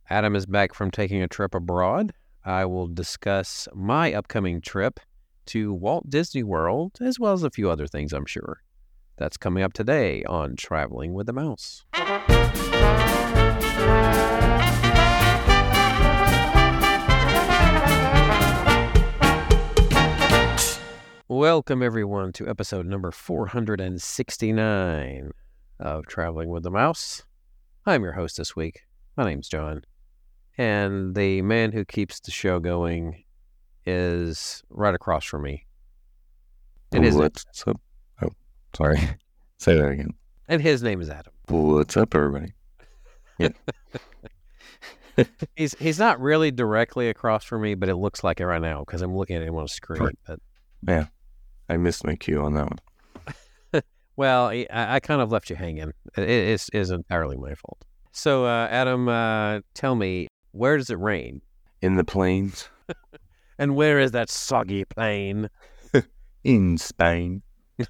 Adam is back from taking a trip abroad. I will discuss my upcoming trip to Walt Disney World, as well as a few other things, I'm sure. That's coming up today on Traveling with the Mouse. Welcome, everyone, to episode number 469 of Traveling with the Mouse. I'm your host this week. My name's John. And the man who keeps the show going is right across from me. What's up? Oh, sorry. Say that again. And his name is Adam. What's up, everybody? Yeah. He's not really directly across from me, but it looks like it right now because I'm looking at him on a screen. Right. But Yeah. I missed my cue on that one. well, I kind of left you hanging. It is entirely my fault. So, Adam, tell me, where does it rain? In the plains. And where is that soggy plain? In Spain.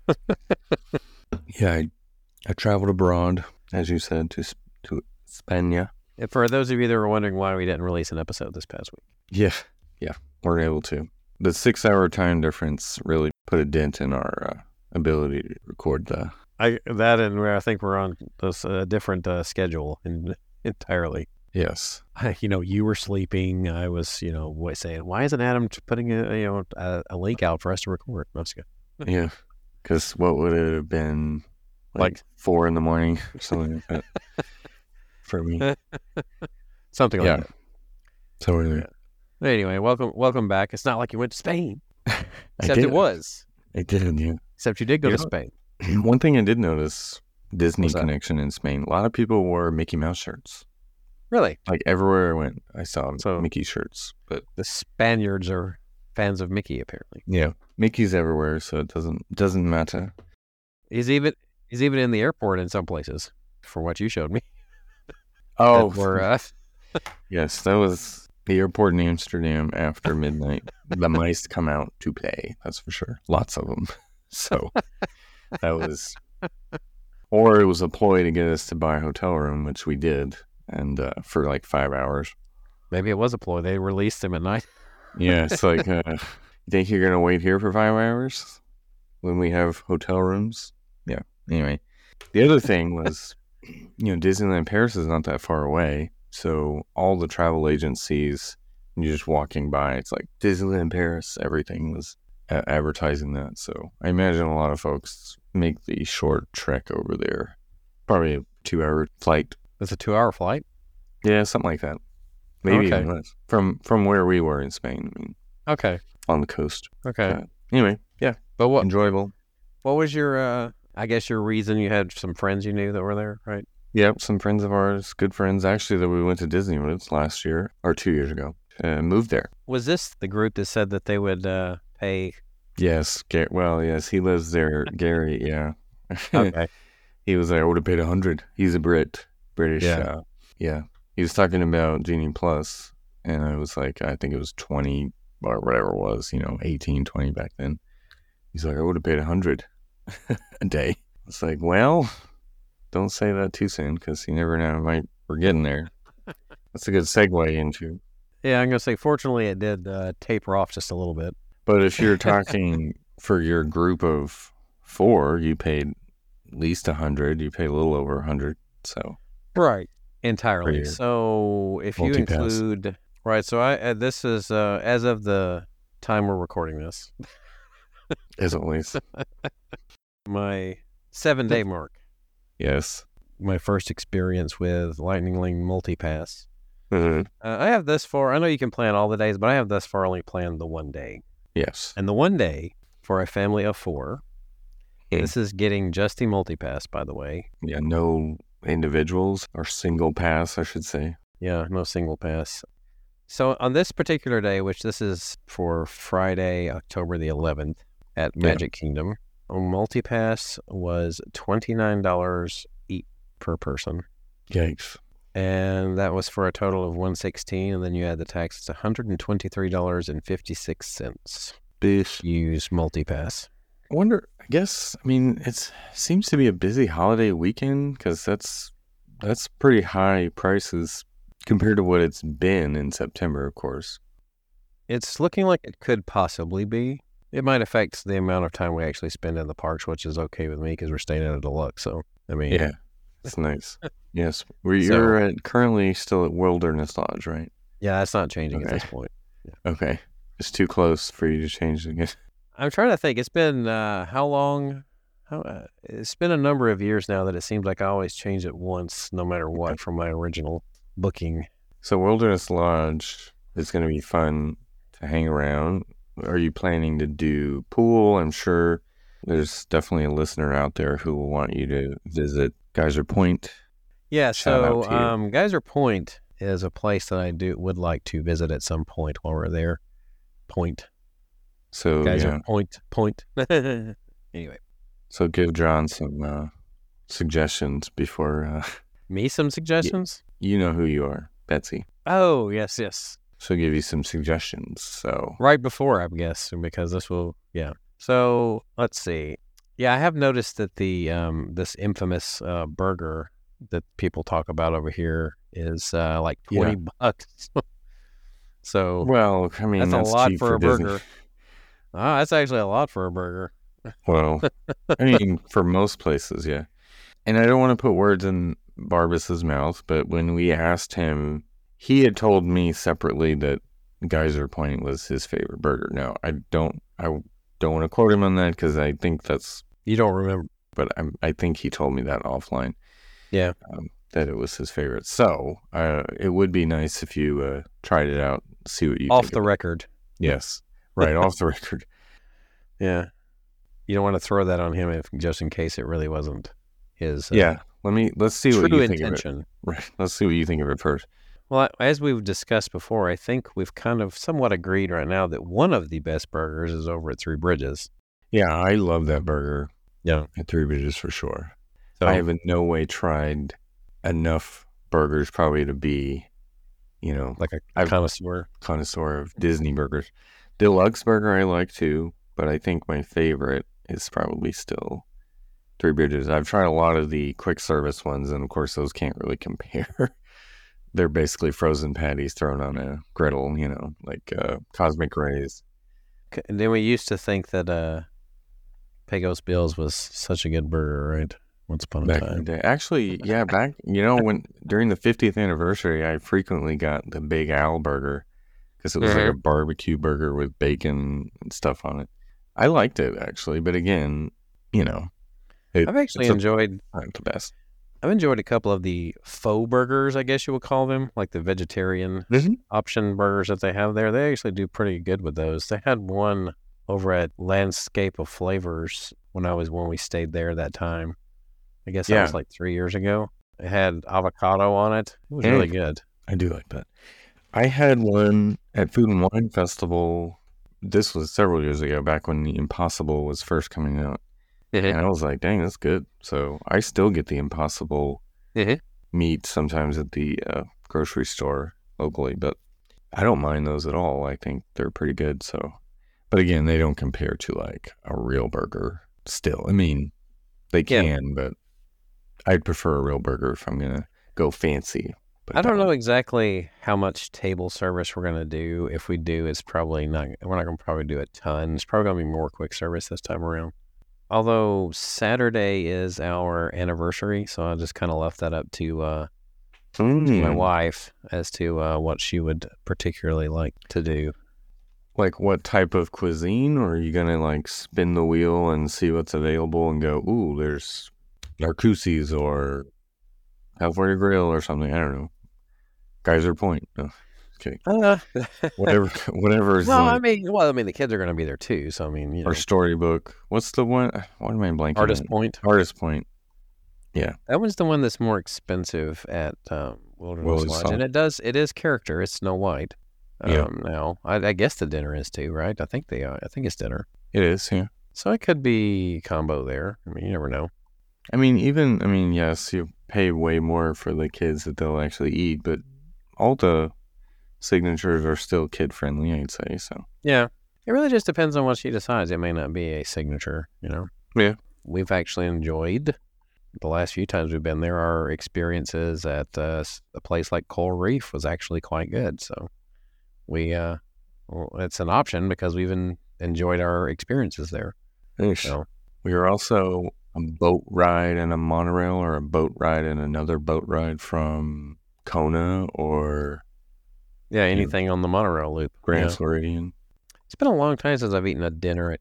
Yeah, I traveled abroad, as you said, to Spain. And for those of you that were wondering why we didn't release an episode this past week. Yeah, we're able to. The 6-hour time difference really put a dent in our ability to record the... I think we're on this different schedule entirely. Yes. You were sleeping. I was, saying, why isn't Adam putting a link out for us to record? That's good. Yeah, because what would it have been? Like 4 a.m. or something like that for me. Something like that. So anyway. Anyway, welcome back. It's not like you went to Spain. Except it was. I did, yeah. Except you did go to Spain. One thing I did notice, Disney connection in Spain. A lot of people wore Mickey Mouse shirts. Really? Like everywhere I went, I saw Mickey shirts. But the Spaniards are fans of Mickey, apparently. Yeah, Mickey's everywhere, so it doesn't matter. He's even in the airport in some places, for what you showed me. Oh, yes, that was the airport in Amsterdam after midnight. The mice come out to play, that's for sure. Lots of them. So that was, or it was a ploy to get us to buy a hotel room, which we did, and for like 5 hours. Maybe it was a ploy. They released them at night. Yeah, it's like, you think you're gonna wait here for 5 hours when we have hotel rooms? Yeah. Anyway, the other thing was, Disneyland Paris is not that far away. So all the travel agencies, you're just walking by, it's like Disneyland Paris, everything was advertising that. So I imagine a lot of folks make the short trek over there. Probably a 2-hour flight. It's a 2-hour flight? Yeah, something like that. Maybe even less. From where we were in Spain. I mean, okay. On the coast. Okay. Anyway, yeah. But what? Enjoyable. What was your, I guess your reason? You had some friends you knew that were there, right? Yep, some friends of ours, good friends, actually, that we went to Disney with last year, or 2 years ago, moved there. Was this the group that said that they would pay? Yes, yes, he lives there, Gary, yeah. Okay. He was like, I would have paid 100. He's a British. Yeah. Yeah. He was talking about Genie Plus, and I was like, I think it was 20, or whatever it was, 18, 20 back then. He's like, I would have paid 100 a day. It's like, well... Don't say that too soon, because you never know. We're getting there. That's a good segue into. Yeah, I'm going to say, fortunately, it did taper off just a little bit. But if you're talking for your group of 4, you paid at least 100. You paid a little over 100. So right, entirely. So if you include, right? So this is as of the time we're recording this. As always, my 7-day mark. Yes. My first experience with Lightning Lane Multipass. Mm-hmm. I have thus far, I know you can plan all the days, but I have thus far only planned the 1 day. Yes. And the 1 day for a family of 4, this is getting just the Multipass, by the way. Yeah, no individuals or single pass, I should say. Yeah, no single pass. So on this particular day, which this is for Friday, October the 11th at Magic Kingdom, a Multipass was $29 per person. Yikes. And that was for a total of $116, and then you add the tax, it's $123.56. Use Multipass. I wonder, it seems to be a busy holiday weekend, because that's pretty high prices compared to what it's been in September, of course. It's looking like it could possibly be. It might affect the amount of time we actually spend in the parks, which is okay with me because we're staying at a deluxe. So, I mean, yeah, it's nice. Yes, you're currently still at Wilderness Lodge, right? Yeah, that's not changing at this point. Yeah. Okay, it's too close for you to change it again. I'm trying to think. It's been how long? It's been a number of years now that it seems like I always change it once, no matter what, from my original booking. So Wilderness Lodge is going to be fun to hang around. Are you planning to do pool? I'm sure there's definitely a listener out there who will want you to visit Geyser Point. Yeah, so Geyser Point is a place that I would like to visit at some point while we're there. So Geyser Point. Anyway. So give John some suggestions before. Me some suggestions? You know who you are, Betsy. Oh, yes. She'll give you some suggestions. So right before, I guess, because this will, yeah. So let's see. Yeah, I have noticed that the this infamous burger that people talk about over here is like $20. So well, I mean that's a lot cheap for a Disney. burger. That's actually a lot for a burger. Well, I mean, for most places, yeah. And I don't want to put words in Barbas's mouth, but when we asked him, he had told me separately that Geyser Point was his favorite burger. Now, I don't want to quote him on that because I think that's... You don't remember. But I think he told me that offline. Yeah. That it was his favorite. So, it would be nice if you tried it out, see what you think. Off the record. Yes. Right, off the record. Yeah. You don't want to throw that on him just in case it really wasn't his. Yeah. Let's see what you think of it. Right. Let's see what you think of it first. Well, as we've discussed before, I think we've kind of somewhat agreed right now that one of the best burgers is over at Three Bridges. Yeah, I love that burger. Yeah. At Three Bridges for sure. So, I have in no way tried enough burgers probably to be, like a connoisseur of Disney burgers. Deluxe burger I like too, but I think my favorite is probably still Three Bridges. I've tried a lot of the quick service ones, and of course those can't really compare. They're basically frozen patties thrown on a griddle, like Cosmic Rays. And then we used to think that Pecos Bill's was such a good burger, right? Once upon a time. Actually, yeah, back, when during the 50th anniversary, I frequently got the Big Al burger because it was like a barbecue burger with bacon and stuff on it. I liked it, actually, but again, I've actually enjoyed the best. I've enjoyed a couple of the faux burgers, I guess you would call them, like the vegetarian option burgers that they have there. They actually do pretty good with those. They had one over at Landscape of Flavors when we stayed there that time. I guess that was like 3 years ago. It had avocado on it. It was really good. I do like that. I had one at Food and Wine Festival. This was several years ago, back when the Impossible was first coming out. And I was like, dang, that's good. So I still get the Impossible meat sometimes at the grocery store locally, but I don't mind those at all. I think they're pretty good. So, but again, they don't compare to like a real burger still. I mean, they can, but I'd prefer a real burger if I'm going to go fancy. I don't know exactly how much table service we're going to do. If we do, we're not going to probably do a ton. It's probably going to be more quick service this time around. Although Saturday is our anniversary, so I just kind of left that up to my wife as to what she would particularly like to do. Like what type of cuisine? Or are you going to like spin the wheel and see what's available and go, ooh, there's Narcoossee's or California Grill or something? I don't know. Geyser Point. No. Okay. Whatever is. No, I mean, the kids are going to be there too. So I mean, or Storybook. What's the one? What am I blanking? Artist Point. Artist Point. Yeah, that one's the one that's more expensive at Wilderness Lodge, and it is character. It's Snow White. Now I guess the dinner is too, right? I think it's dinner. It is. Yeah. So it could be combo there. I mean, you never know. Yes, you pay way more for the kids that they'll actually eat, but all the signatures are still kid friendly, I'd say. So yeah, it really just depends on what she decides. It may not be a signature, Yeah, we've actually enjoyed the last few times we've been there, our experiences at a place like Coral Reef was actually quite good. So it's an option because we've enjoyed our experiences there. Nice. So, we were also a boat ride and a monorail, or a boat ride and another boat ride from Kona or anything on the monorail loop. Grand Floridian. It's been a long time since I've eaten a dinner,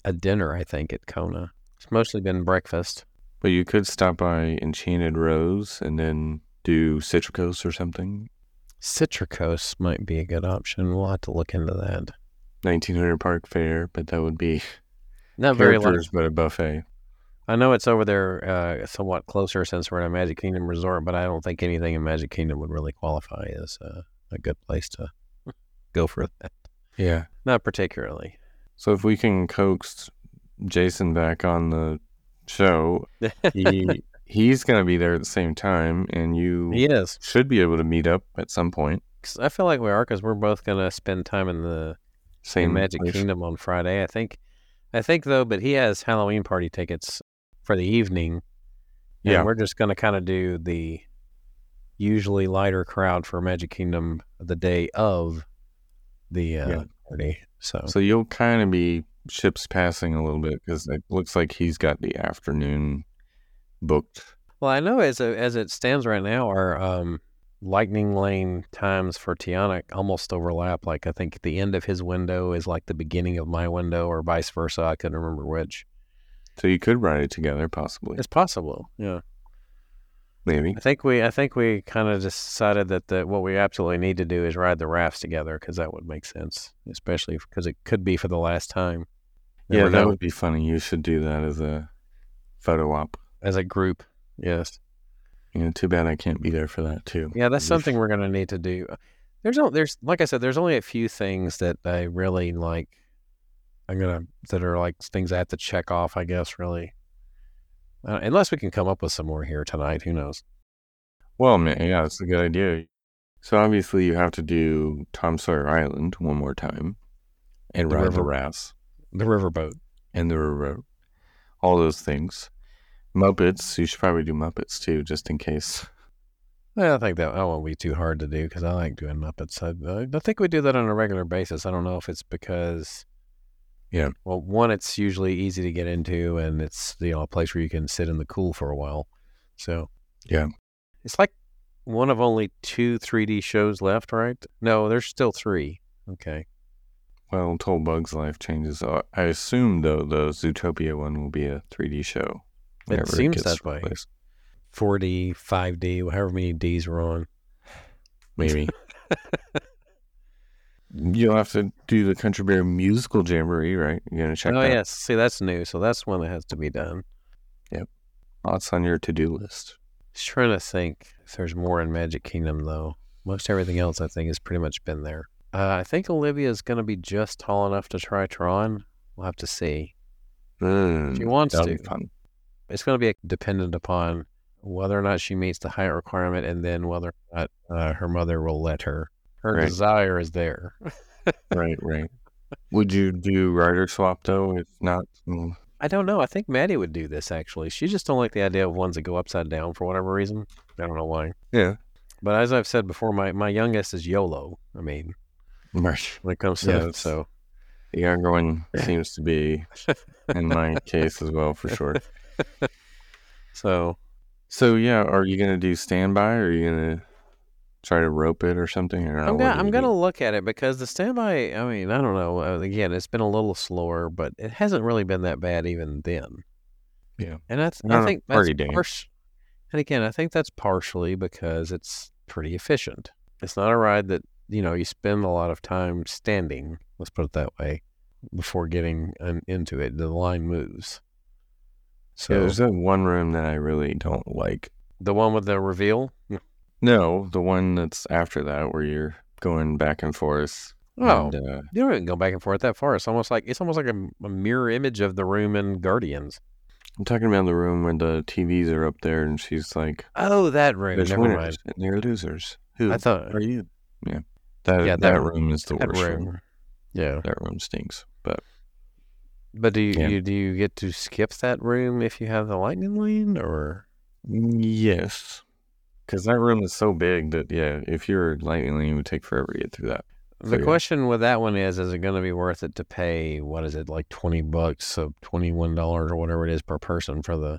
I think, at Kona. It's mostly been breakfast. But you could stop by Enchanted Rose and then do Citricos or something. Citricos might be a good option. We'll have to look into that. 1900 Park Fare, but that would be not very large, but a buffet. I know it's over there somewhat closer since we're in a Magic Kingdom resort, but I don't think anything in Magic Kingdom would really qualify as a good place to go for that. Yeah. Not particularly. So if we can coax Jason back on the show, he's going to be there at the same time, and he should be able to meet up at some point. I feel like we are, because we're both going to spend time in the same Magic Kingdom on Friday. I think though, but he has Halloween party tickets for the evening. And we're just going to kind of do the usually lighter crowd for Magic Kingdom the day of the party. So you'll kind of be ships passing a little bit, because it looks like he's got the afternoon booked. Well, I know as it stands right now, our Lightning Lane times for Tiana almost overlap. Like, I think the end of his window is like the beginning of my window, or vice versa. I couldn't remember which. So you could ride it together, possibly. It's possible, yeah. Maybe. I think we kind of decided that what we absolutely need to do is ride the rafts together, because that would make sense, especially because it could be for the last time. Never that would be funny. You should do that as a photo op. As a group, yes. Too bad I can't be there for that too. Yeah, that's something we're going to need to do. There's like I said, there's only a few things that I really like. That are like things I have to check off, I guess, really. Unless we can come up with some more here tonight, who knows? Well, yeah, it's a good idea. So obviously you have to do Tom Sawyer Island one more time, and ride the rafts, the riverboat, and the river, all those things. Muppets, you should probably do Muppets too, just in case. I think that won't be too hard to do, because I like doing Muppets. I think we do that on a regular basis. I don't know if it's because, well, one, it's usually easy to get into, and it's a place where you can sit in the cool for a while. So it's like one of only 2 3D shows left, right? No, there's still 3. Okay. Well, until Bug's Life changes, I assume though the Zootopia one will be a 3D show. It seems that way. 4D, 5D, however many Ds we're on. Maybe. You'll have to do the Country Bear Musical Jamboree, right? You're going to check that? Oh, yes. See, that's new. So that's one that has to be done. Yep. Lots on your to-do list. Just trying to think if there's more in Magic Kingdom, though. Most everything else, I think, has pretty much been there. I think Olivia's going to be just tall enough to try Tron. We'll have to see. She wants to. Fun. It's going to be dependent upon whether or not she meets the height requirement, and then whether or not her mother will let her. Her desire is there. Right. Would you do rider swap, though? If not... I don't know. I think Maddie would do this, actually. She just don't like the idea of ones that go upside down for whatever reason. I don't know why. Yeah. But as I've said before, my youngest is YOLO. I mean, when it comes to it, so... The younger one seems to be, in my case as well, for sure. So yeah, are you going to do standby, or are you going to try to rope it or something? Or I'm going to look at it, because the standby, I mean, I don't know. Again, it's been a little slower, but it hasn't really been that bad even then. Yeah. And I think that's and again, I think that's partially because it's pretty efficient. It's not a ride that, you spend a lot of time standing, let's put it that way, before getting into it. The line moves. So there's that one room that I really don't like. The one with the reveal? No, the one that's after that, where you're going back and forth. Oh, you don't even go back and forth that far. It's almost like a mirror image of the room in Guardians. I'm talking about the room where the TVs are up there, and she's like, "Oh, that room. There's Never winners mind. and they're losers. Who are you?" Yeah, that room is the worst room. Yeah, that room stinks. But do you get to skip that room if you have the Lightning Lane, or? Yes. Because that room is so big that, yeah, if you're lightning lane, it would take forever to get through that. The question with that one is it going to be worth it to pay, what is it, like $20, so $21 or whatever it is per person for the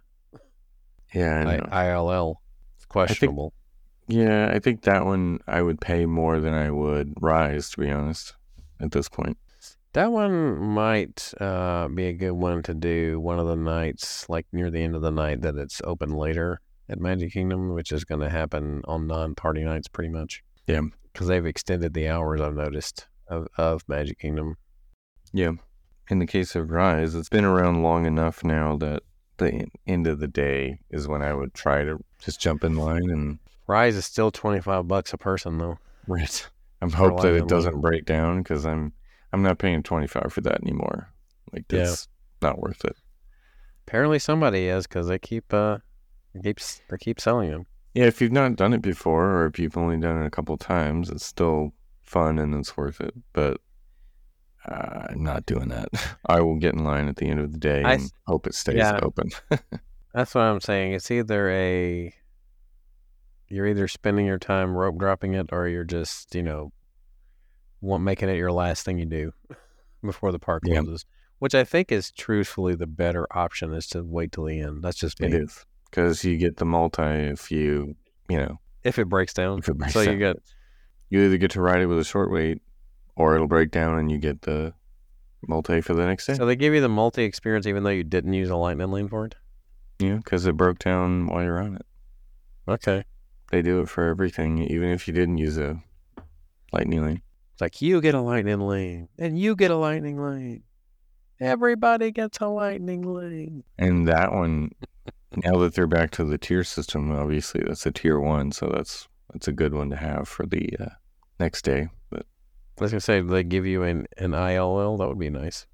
ILL? It's questionable. I think that one I would pay more than I would Rise, to be honest, at this point. That one might be a good one to do one of the nights, like near the end of the night that it's open later at Magic Kingdom, which is going to happen on non-party nights pretty much. Yeah. Because they've extended the hours, I've noticed, of Magic Kingdom. Yeah. In the case of Rise, it's been around long enough now that the end of the day is when I would try to just jump in line. And Rise is still $25 a person, though. Right. I'm hoping that it doesn't break down because I'm not paying $25 for that anymore. Like, that's not worth it. Apparently somebody is, because they keep selling them. Yeah, if you've not done it before, or if you've only done it a couple times, it's still fun and it's worth it. But I'm not doing that. I will get in line at the end of the day and hope it stays open. That's what I'm saying. It's either you're either spending your time rope dropping it, or you're just, making it your last thing you do before the park closes. Which I think is truthfully the better option, is to wait till the end. That's just me. It is. Because you get the multi if if it breaks down. You either get to ride it with a short wait, or it'll break down and you get the multi for the next day. So they give you the multi experience even though you didn't use a lightning lane for it? Yeah, because it broke down while you're on it. Okay. They do it for everything, even if you didn't use a lightning lane. It's like, you get a lightning lane, and you get a lightning lane. Everybody gets a lightning lane. And that one, now that they're back to the tier system, obviously that's a tier 1, so that's a good one to have for the next day. But I was going to say, they give you an ILL, that would be nice.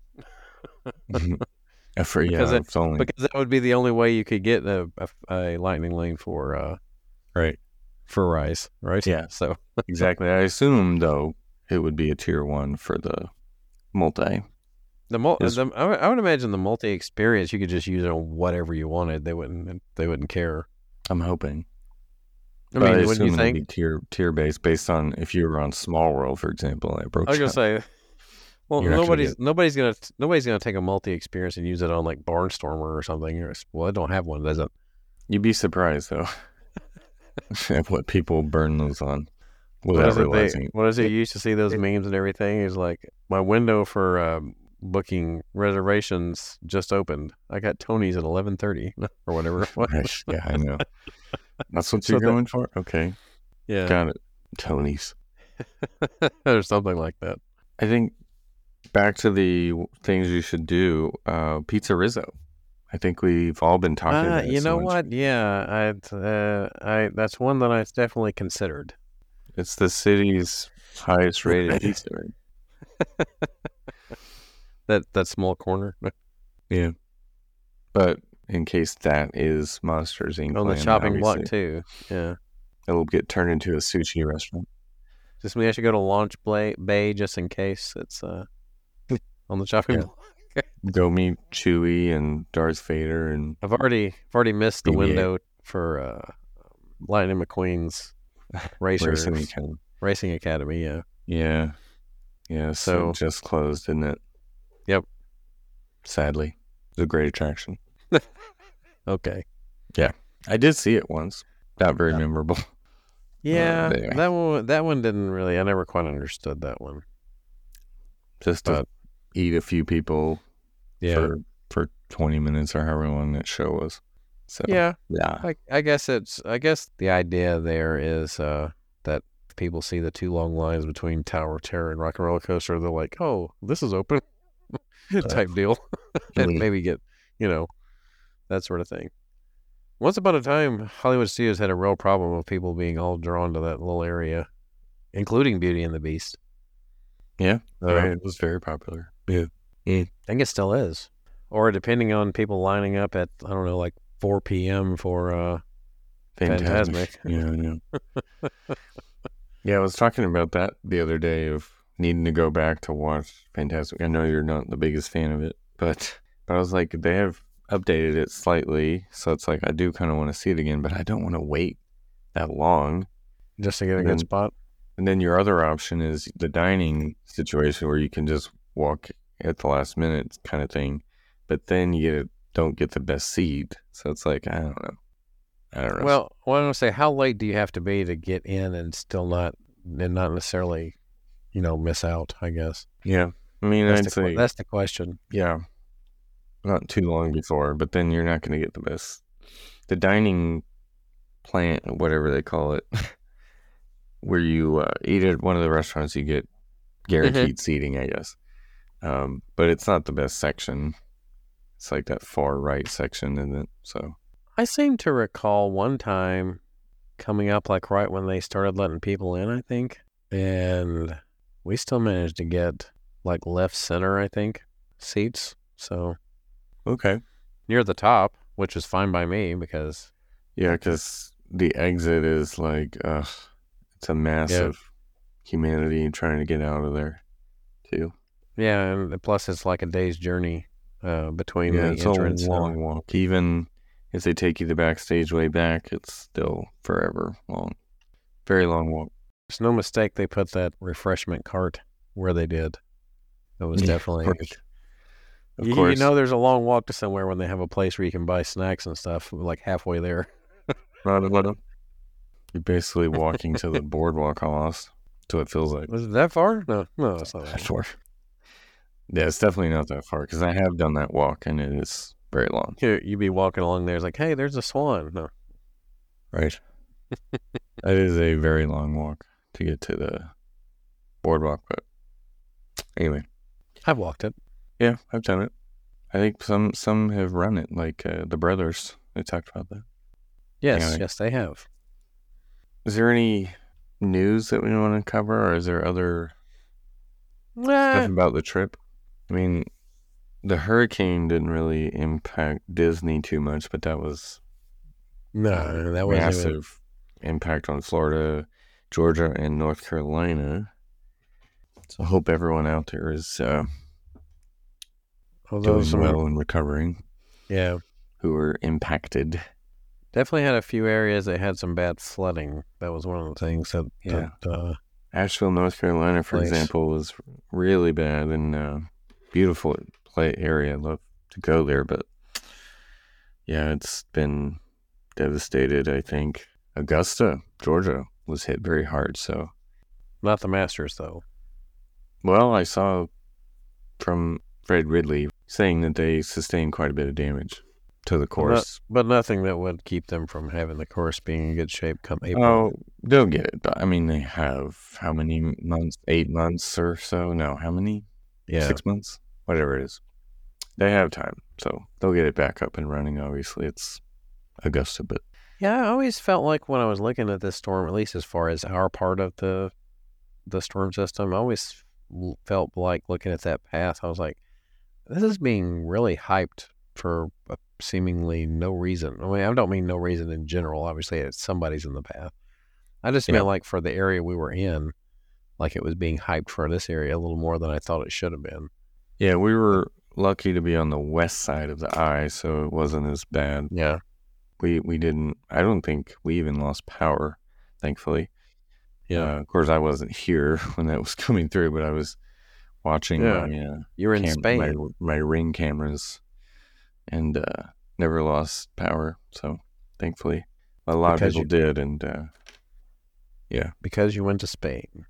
Because that would be the only way you could get a lightning lane for Rise, right? Yeah. So exactly. I assume though it would be a tier 1 for the multi. I would imagine the multi experience you could just use it on whatever you wanted. They wouldn't care. I'm hoping. I mean, wouldn't you think? Tier based on if you were on Small World, for example, and it broke. I was gonna say, well, nobody's gonna take a multi experience and use it on like Barnstormer or something. Well, I don't have one, does it? You'd be surprised though at what people burn those on without realizing. What is it? You used to see those memes and everything. It's like, my window for booking reservations just opened. I got Tony's at 11:30 or whatever. Yeah, I know. That's what you're going for? Okay. Yeah. Got it. Tony's. Or something like that. I think back to the things you should do, Pizza Rizzo. I think we've all been talking about it. You know what? Yeah, that's one that I definitely considered. It's the city's highest rated pizza. That small corner. Yeah. But in case that is Monsters Inc. on the chopping block too. Yeah. It'll get turned into a sushi restaurant. Just me, I should go to Launch Bay just in case it's on the chopping block. Go meet Chewie and Darth Vader, and I've already missed the window for Lightning McQueen's Racing Academy. Yeah. So just closed, isn't it? Yep. Sadly, it's a great attraction. Okay. Yeah, I did see it once. Not very memorable. Yeah, that one didn't really. I never quite understood that one. Just to eat a few people. Yeah. For 20 minutes or however long that show was. So yeah. I guess the idea there is that people see the 2 long lines between Tower of Terror and Rock and Roller Coaster. They're like, oh, this is open, type deal, and maybe get that sort of thing. Once upon a time, Hollywood Studios had a real problem of people being all drawn to that little area, including Beauty and the Beast. Yeah, it was very popular. Yeah. I think it still is. Or depending on people lining up at, I don't know, like 4 p.m. for Fantasmic. Yeah, I know. Yeah, I was talking about that the other day of needing to go back to watch Fantasmic. I know you're not the biggest fan of it, but I was like, they have updated it slightly, so it's like I do kind of want to see it again, but I don't want to wait that long. Just to get a good spot. And then your other option is the dining situation where you can just walk at the last minute kind of thing, but then you don't get the best seat. So it's like, I don't know. Well, I want to say, how late do you have to be to get in and still not necessarily, miss out, I guess. Yeah. I mean, I'd say that's the question. Yeah. Not too long before, but then you're not going to get the best. The dining plant, whatever they call it, where you eat at one of the restaurants, you get guaranteed seating, I guess. But it's not the best section. It's like that far right section, isn't it? So I seem to recall one time coming up like right when they started letting people in, I think. And we still managed to get like left center, I think, seats. So okay. Near the top, which is fine by me because... Yeah, because the exit is like, it's a massive humanity trying to get out of there, too. Yeah, and plus it's like a day's journey between the entrance. Yeah, it's a long walk. Even if they take you the backstage way back, it's still forever long. Very long walk. There's no mistake they put that refreshment cart where they did. It was definitely... Right. Of course. There's a long walk to somewhere when they have a place where you can buy snacks and stuff, like halfway there. You're basically walking to the boardwalk almost. That's what it feels like. Was it that far? No, it's not that far. Yeah, it's definitely not that far because I have done that walk and it is very long. You'd be walking along there, it's like, hey, there's a swan. No. Right. That is a very long walk to get to the boardwalk, but anyway. I've walked it. Yeah, I've done it. I think some have run it, like the brothers. They talked about that. Yes, they have. Is there any news that we want to cover, or is there other stuff about the trip? I mean, the hurricane didn't really impact Disney too much, but that was that was massive impact on Florida, Georgia, and North Carolina. So I hope everyone out there is doing well and recovering. Yeah. Who were impacted. Definitely had a few areas that had some bad flooding. That was one of the things that Asheville, North Carolina, for example, was really bad and beautiful area. I'd love to go there, but yeah, it's been devastated, I think. Augusta, Georgia was hit very hard, so. Not the Masters, though. Well, I saw from Fred Ridley saying that they sustained quite a bit of damage to the course. But nothing that would keep them from having the course being in good shape come April. Oh, they'll get it. I mean, they have how many months? 8 months or so? No, how many? Yeah. 6 months? Whatever it is. They have time, so they'll get it back up and running. Obviously, it's Augusta, but... Yeah, I always felt like when I was looking at this storm, at least as far as our part of the storm system, I always felt like looking at that path, I was like, this is being really hyped for seemingly no reason. I mean, I don't mean no reason in general. Obviously, it's somebody's in the path. I just meant like for the area we were in, like it was being hyped for this area a little more than I thought it should have been. Yeah, we were lucky to be on the west side of the eye, so it wasn't as bad. Yeah. We didn't, I don't think we even lost power, thankfully. Yeah. Of course, I wasn't here when that was coming through, but I was watching you were in Spain. My Ring cameras and never lost power. So thankfully, a lot of people did. And because you went to Spain.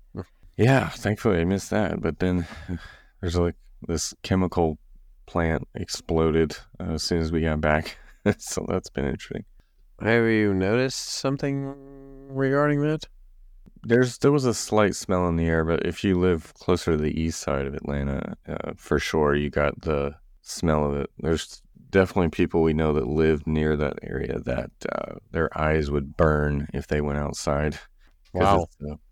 Yeah, thankfully I missed that. But then there's like this chemical plant exploded as soon as we got back. So that's been interesting. Have you noticed something regarding that? There was a slight smell in the air, but if you live closer to the east side of Atlanta, for sure you got the smell of it. There's definitely people we know that lived near that area that their eyes would burn if they went outside. Wow.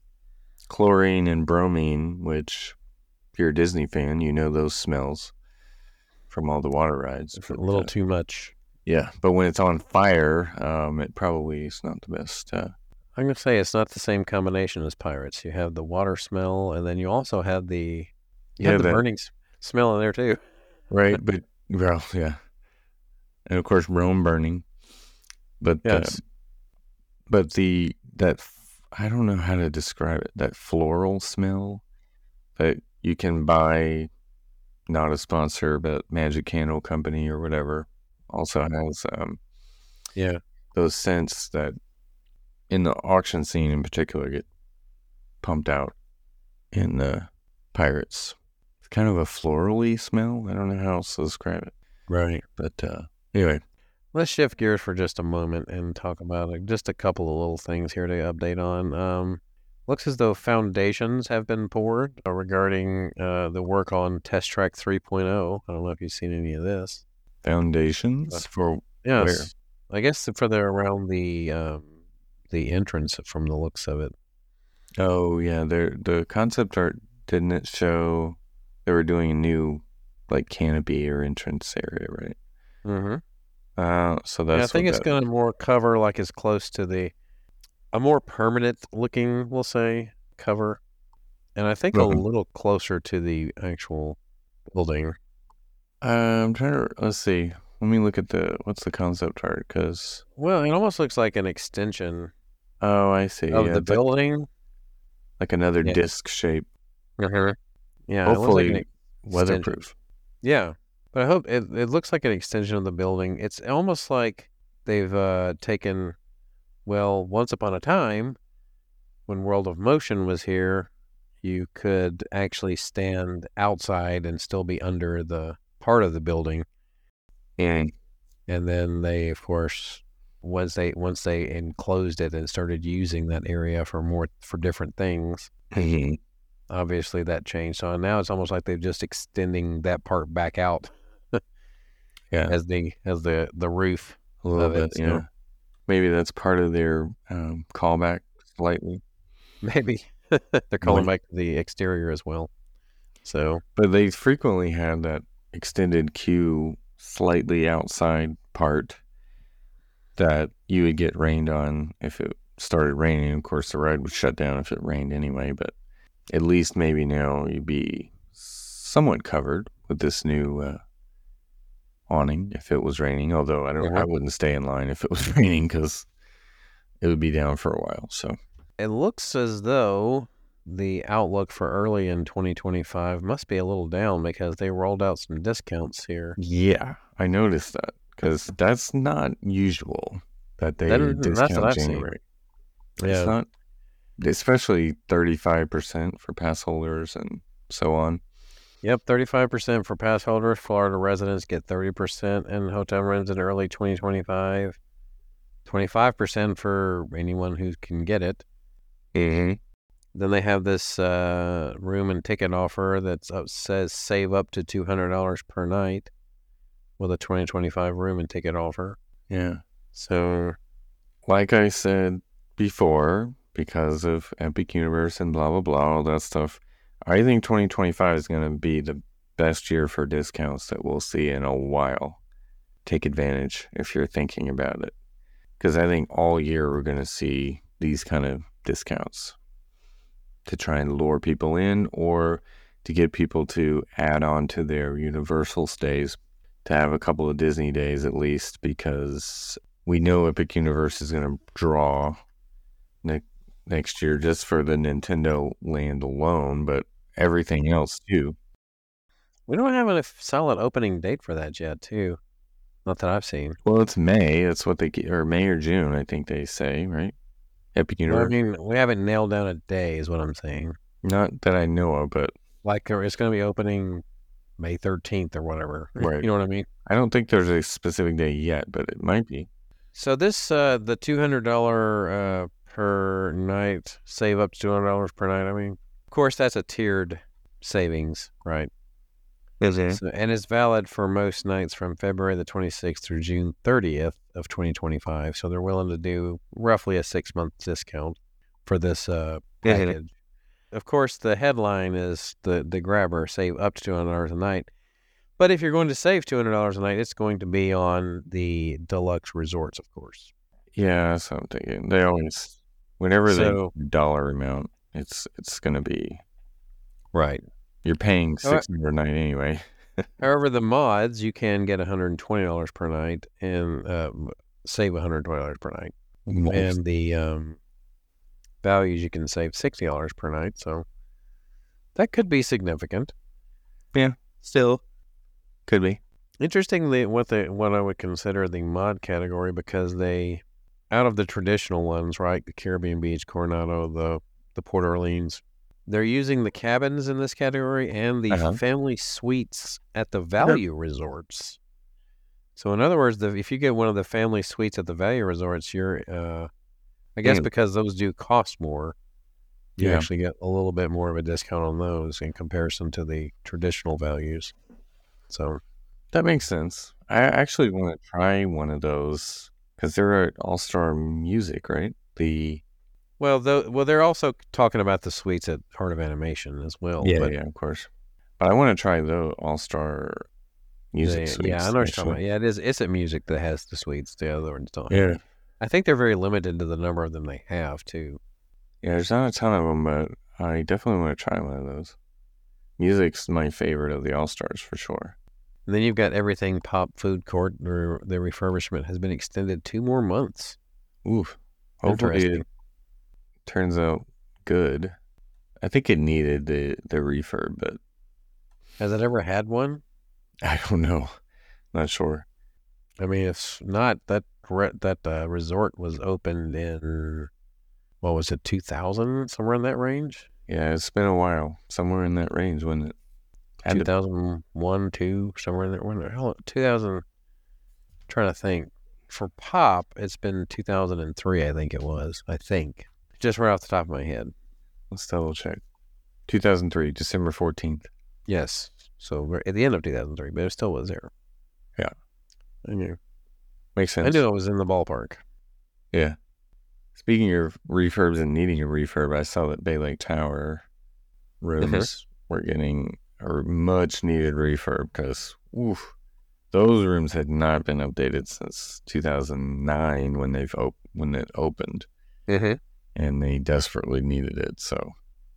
Chlorine and bromine, which if you're a Disney fan, you know those smells from all the water rides. It's a little too much. Yeah, but when it's on fire, it probably is not the best. I'm going to say it's not the same combination as Pirates. You have the water smell, and then you also have the burning smell in there, too. Right, but, well, yeah. and of course Rome burning. But Yes. I don't know how to describe it. That floral smell that you can buy, not a sponsor, but Magic Candle Company or whatever, also has Yeah. those scents that in the auction scene in particular get pumped out in the Pirates. It's kind of a florally smell. I don't know how else to describe it. Right. But anyway. Let's shift gears for just a moment and talk about just a couple of little things here to update on. Looks as though foundations have been poured regarding the work on Test Track 3.0. I don't know if you've seen any of this. Foundations for Yes. where? I guess for around the entrance from the looks of it. Oh yeah, the concept art, didn't it show they were doing a new like canopy or entrance area, right? Mm-hmm. So that's I think it's going to more cover like as close to a more permanent looking, we'll say, cover, and I think a little closer to the actual building. I'm trying to let's see. Let me look at what's the concept art, because it almost looks like an extension. Oh, I see. Of the building, like another disc shape. Mm-hmm. Yeah, hopefully it looks like weatherproof. Yeah. But I hope it looks like an extension of the building. It's almost like they've taken, once upon a time, when World of Motion was here, you could actually stand outside and still be under the part of the building. And then they, of course, once they enclosed it and started using that area for different things, obviously that changed. So now it's almost like they're just extending that part back out. Yeah, as the roof a little bit. So. Yeah, maybe that's part of their callback slightly. Maybe they're calling back the exterior as well. So, but they frequently had that extended queue slightly outside part that you would get rained on if it started raining. Of course, the ride would shut down if it rained anyway. But at least maybe now you'd be somewhat covered with this new awning if it was raining, although I wouldn't stay in line if it was raining because it would be down for a while. So it looks as though the outlook for early in 2025 must be a little down because they rolled out some discounts here. Yeah, I noticed that because that's not usual that they discount January. Yeah. It's not, especially 35% for pass holders and so on. Yep, 35% for pass holders. Florida residents get 30% in hotel rooms in early 2025. 25% for anyone who can get it. Mm-hmm. Then they have this room and ticket offer that says save up to $200 per night with a 2025 room and ticket offer. Yeah. So, like I said before, because of Epic Universe and blah, blah, blah, all that stuff, I think 2025 is going to be the best year for discounts that we'll see in a while. Take advantage if you're thinking about it. Because I think all year we're going to see these kind of discounts to try and lure people in or to get people to add on to their Universal stays, to have a couple of Disney days at least, because we know Epic Universe is going to draw next year just for the Nintendo Land alone, but everything else too. We don't have a solid opening date for that yet, too. Not that I've seen. Well, it's May. That's what or May or June, I think they say, right? Epic Universe. Well, I mean, we haven't nailed down a day, is what I'm saying. Not that I know of, but like it's going to be opening May 13th or whatever. Right. You know what I mean? I don't think there's a specific day yet, but it might be. So this, the $200 per night, save up to $200 per night. I mean, of course, that's a tiered savings, right? Is it? So, and it's valid for most nights from February the 26th through June 30th of 2025. So they're willing to do roughly a 6-month discount for this package. Of course, the headline is the grabber, save up to $200 a night. But if you're going to save $200 a night, it's going to be on the deluxe resorts, of course. Yeah, that's what I'm thinking. They always, whenever they dollar amount, it's going to be right. You're paying $600 a night anyway. However, the mods, you can get $120 per night and save $120 per night. Nice. And the values, you can save $60 per night. So that could be significant. Still, could be. Interestingly, what I would consider the mod category, because they, out of the traditional ones, right, the Caribbean Beach, Coronado, the Port Orleans, they're using the cabins in this category and the family suites at the value resorts. So in other words, if you get one of the family suites at the value resorts, you're, I guess because those do cost more, you actually get a little bit more of a discount on those in comparison to the traditional values. So that makes sense. I actually want to try one of those because they're at All-Star Music, right? Well, they're also talking about the suites at Art of Animation as well. Yeah, of course. But I want to try the All-Star Music suites. Yeah, I know what you're talking about. Yeah, it's at Music that has the suites. The other ones don't. Yeah. I think they're very limited to the number of them they have, too. Yeah, there's not a ton of them, but I definitely want to try one of those. Music's my favorite of the All-Stars, for sure. And then you've got Everything Pop Food Court, where the refurbishment has been extended 2 more months. Oof. Hopefully it turns out good. I think it needed the refurb, but... Has it ever had one? I don't know. Not sure. I mean, it's not that resort was opened in, what was it, 2000, somewhere in that range? Yeah, it's been a while. Somewhere in that range, wasn't it? 2001, 2, somewhere in there. 2000, trying to think. For Pop, it's been 2003, I think it was. Just right off the top of my head. Let's double check. 2003, December 14th. Yes. So we're at the end of 2003, but it still was there. Yeah. I knew. Makes sense. I knew it was in the ballpark. Yeah. Speaking of refurbs and needing a refurb, I saw that Bay Lake Tower rooms were getting a much needed refurb because those rooms had not been updated since 2009 when it opened, and they desperately needed it. So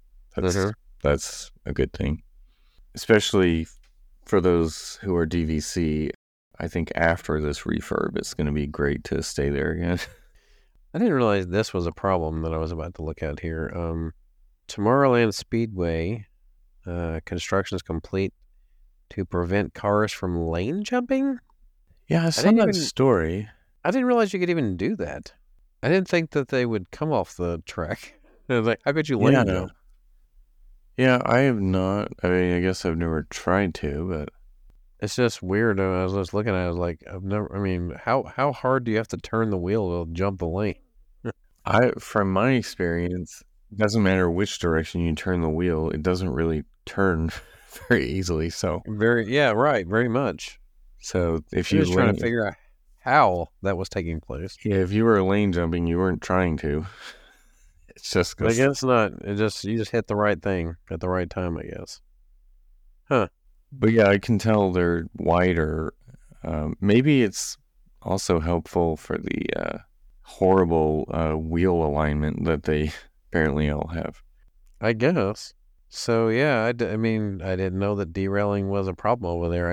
that's a good thing, especially for those who are DVC. I think after this refurb, it's going to be great to stay there again. I didn't realize this was a problem that I was about to look at here. Tomorrowland Speedway construction is complete to prevent cars from lane jumping? Yeah, I saw that story. I didn't realize you could even do that. I didn't think that they would come off the track. I was like, how could you lane jump? Yeah, I have not. I mean, I guess I've never tried to, but... It's just weird. I was just looking at it, I was like, how hard do you have to turn the wheel to jump the lane? From my experience, it doesn't matter which direction you turn the wheel, it doesn't really turn very easily. So very much. So if I you was trying to figure out how that was taking place. Yeah, if you were lane jumping, you weren't trying to. It's just. I guess not. You just hit the right thing at the right time, I guess. Huh. But yeah, I can tell they're wider. Maybe it's also helpful for the horrible wheel alignment that they apparently all have. I guess. So yeah, I didn't know that derailing was a problem over there.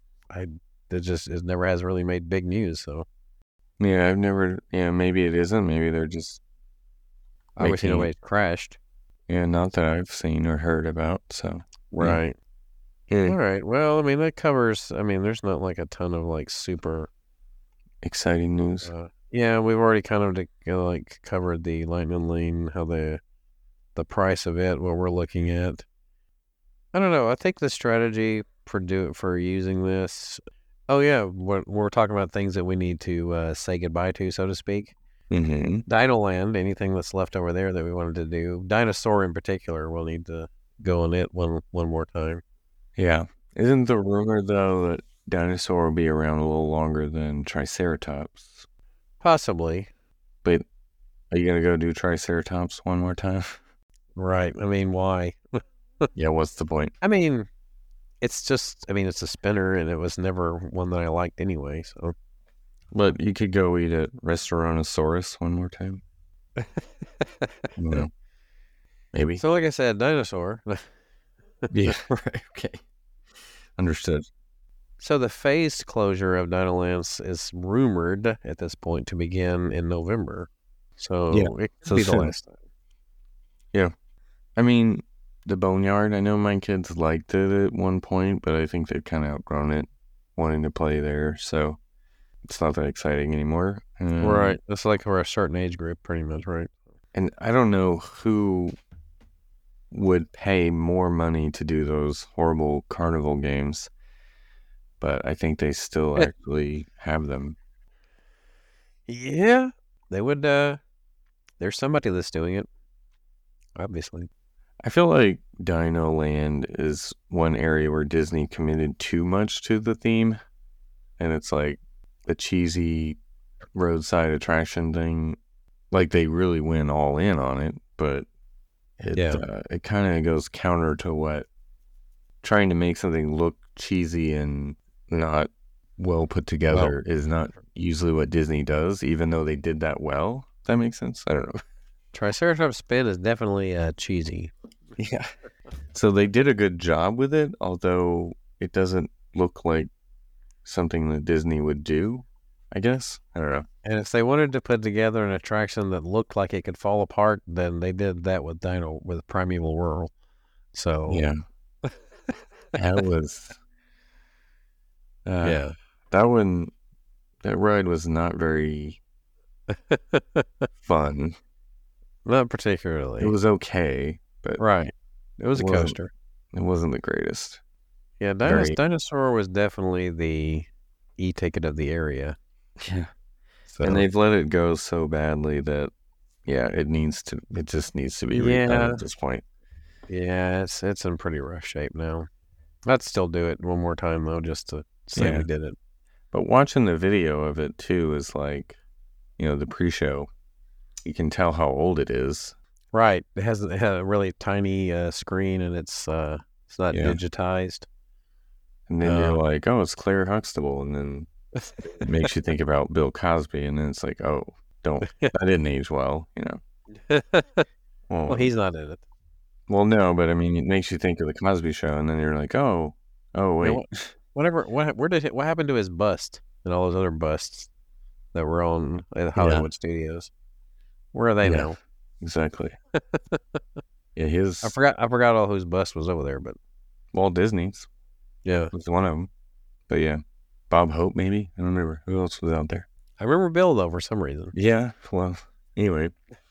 It never has really made big news. So yeah, I've never. Yeah, maybe it isn't. Maybe they're just. Obviously, nobody's crashed. Yeah, not that I've seen or heard about. So right. Yeah. All right. Well, I mean, that covers. I mean, there's not like a ton of like super exciting news. Yeah, we've already kind of covered the Lightning Lane, how the price of it, what we're looking at. I don't know. I think the strategy for using this. Oh yeah, we're talking about things that we need to say goodbye to, so to speak. Dinoland, anything that's left over there that we wanted to do. Dinosaur in particular, we'll need to go on it one more time. Yeah. Isn't the rumor, though, that Dinosaur will be around a little longer than Triceratops? Possibly. But are you going to go do Triceratops one more time? Right. I mean, why? Yeah, what's the point? I mean, it's a spinner, and it was never one that I liked anyway, so. But you could go eat at Restaurantosaurus one more time. Maybe. So like I said, Dinosaur. Yeah, right, okay. Understood. So the phased closure of Dinolands is rumored at this point to begin in November. So Yeah. it could So be the soon. last time. Yeah. I mean, the Boneyard, I know my kids liked it at one point, but I think they've kind of outgrown it, wanting to play there. So it's not that exciting anymore. Right. That's like for a certain age group, pretty much, right? And I don't know who would pay more money to do those horrible carnival games, but I think they still actually have them. Yeah. They would, there's somebody that's doing it, obviously. I feel like Dino Land is one area where Disney committed too much to the theme, and it's like the cheesy roadside attraction thing. Like they really went all in on it, but it kind of goes counter to what trying to make something look cheesy and not well put together is not usually what Disney does, even though they did that well. Does that make sense? I don't know. Triceratops Spin is definitely cheesy. Yeah. So they did a good job with it, although it doesn't look like something that Disney would do, I guess. I don't know. And if they wanted to put together an attraction that looked like it could fall apart, then they did that with Primeval Whirl. So yeah, that was yeah, that ride was not very fun. Not particularly. It was okay, but right. It was a coaster. It wasn't the greatest. Yeah, Dinosaur was definitely the e-ticket of the area. Yeah. So. And they've let it go so badly that, it just needs to be redone at this point. Yeah, it's in pretty rough shape now. I'd still do it one more time, though, just to say we did it. But watching the video of it, too, is like, the pre-show. You can tell how old it is. Right. It has a really tiny screen, and it's not digitized. And then you're like, oh, it's Claire Huxtable, and then it makes you think about Bill Cosby, and then it's like, oh, that didn't age well, Well, he's not in it. Well, no, but I mean, it makes you think of the Cosby Show, and then you're like, oh, wait. What happened to his bust and all those other busts that were on at Hollywood Studios? Where are they now? Exactly. Yeah, I forgot all whose bust was over there, but Walt Disney's. Yeah, was one of them. But yeah, Bob Hope maybe. I don't remember who else was out there. I remember Bill though for some reason. Yeah. Well, anyway.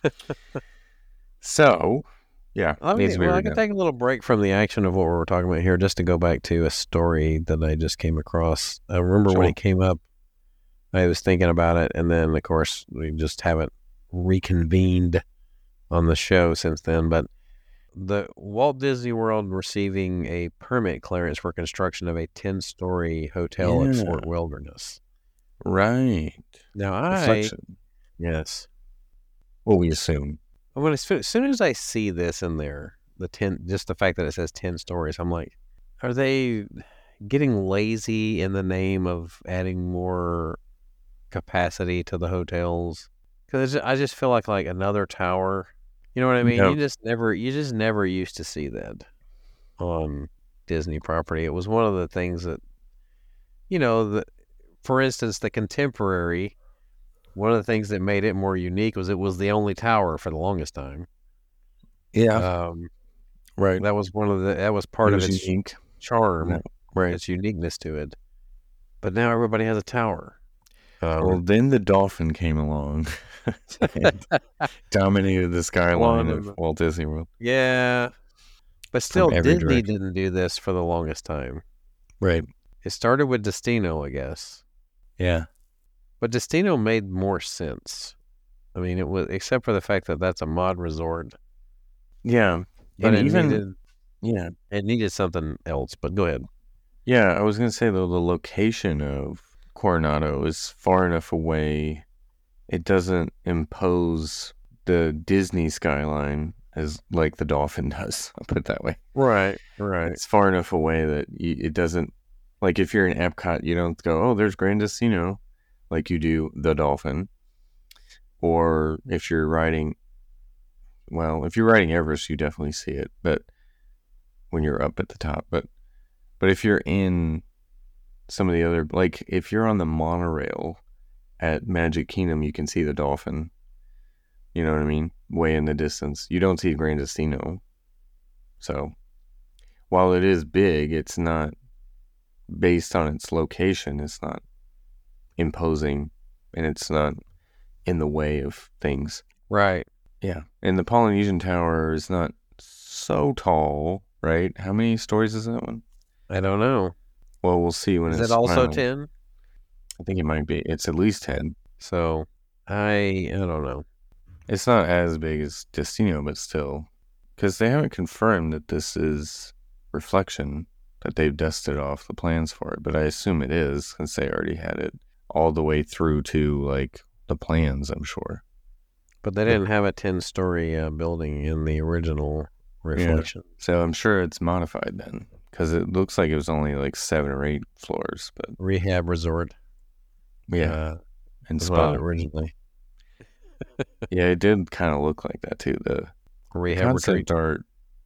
So, yeah. I can take a little break from the action of what we're talking about here just to go back to a story that I just came across. I remember when it came up, I was thinking about it, and then of course we just haven't reconvened on the show since then. But the Walt Disney World receiving a permit clearance for construction of a 10-story hotel at Fort Wilderness. Right. Now yes. Well, we assume. As soon as I see this in there, just the fact that it says 10 stories, I'm like, are they getting lazy in the name of adding more capacity to the hotels? Because I just feel like another tower. You know what I mean? You just never used to see that on Disney property. It was one of the things that, for instance, the Contemporary. One of the things that made it more unique was it was the only tower for the longest time. Yeah. Right. That was part of its unique charm, right? Its uniqueness to it. But now everybody has a tower. Well, then the Dolphin came along and dominated the skyline of Walt Disney World. Yeah. But still, Disney didn't do this for the longest time. Right. It started with Destino, I guess. Yeah. But Destino made more sense. I mean, it was, except for the fact that that's a mod resort. Yeah. But it needed something else, but go ahead. Yeah, I was going to say, though, the location of Coronado is far enough away. It doesn't impose the Disney skyline as like the Dolphin does. I'll put it that way. Right. It's far enough away that it doesn't, like if you're in Epcot, you don't go, oh, there's Grand Destino, like you do the Dolphin. Or if you're riding Everest, you definitely see it, but when you're up at the top. But But if you're in some of the other, like if you're on the monorail at Magic Kingdom, you can see the dolphin. You know what I mean? Way in the distance. You don't see Grand Destino. So while it is big, it's not based on its location. It's not imposing, and it's not in the way of things. Right. Yeah. And the Polynesian Tower is not so tall, right? How many stories is that one? I don't know. Well, we'll see when Is it's it also final. 10? I think it might be. It's at least 10. So I don't know. It's not as big as Destino, but still. Because they haven't confirmed that this is Reflection, that they've dusted off the plans for it. But I assume it is, since they already had it all the way through to, like, the plans, I'm sure. But they didn't have a 10-story building in the original Reflection. Yeah. So I'm sure it's modified then. Because it looks like it was only like 7 or 8 floors. But Rehab resort. yeah. And Was spa. what it originally. Yeah, it did kind of look like that too. The Rehab retreat. concept art,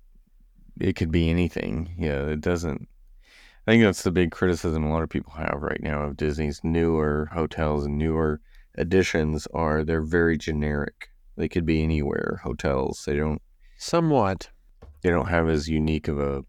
it could be anything. Yeah, it doesn't. I think that's the big criticism a lot of people have right now of Disney's newer hotels and newer additions are they're very generic. They could be anywhere hotels. They don't Somewhat. have as unique of a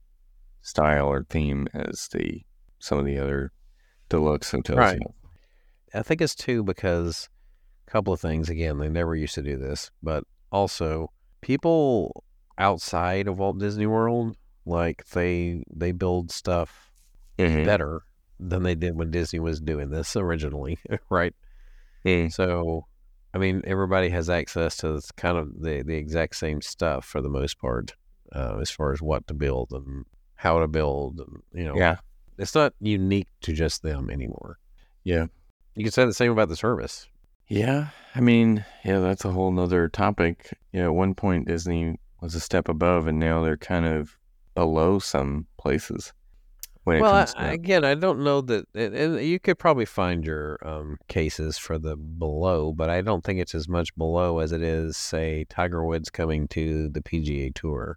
style or theme as some of the other deluxe hotels. Right. have. I think it's too because a couple of things. Again, they never used to do this, but also people outside of Walt Disney World, like they build stuff Mhm. better than they did when Disney was doing this originally, right? Mm. So, I mean, everybody has access to this kind of the exact same stuff for the most part, as far as what to build and how to build, and Yeah. it's not unique to just them anymore. Yeah. You can say the same about the service. Yeah, I mean, yeah, that's a whole nother topic. Yeah, at one point Disney was a step above, and now they're kind of below some places when it Well, comes to again, I don't know that, and you could probably find your cases for the below, but I don't think it's as much below as it is, say, Tiger Woods coming to the PGA Tour.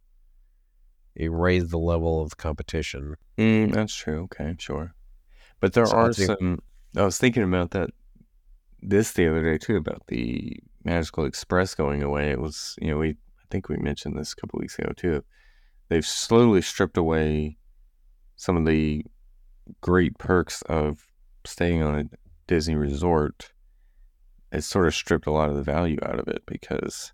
It raised the level of competition. That's true. Okay, sure. But there So I are think- some. I was thinking about that the other day too about the Magical Express going away. It was I think we mentioned this a couple weeks ago too. They've slowly stripped away some of the great perks of staying on a Disney resort. It's sort of stripped a lot of the value out of it because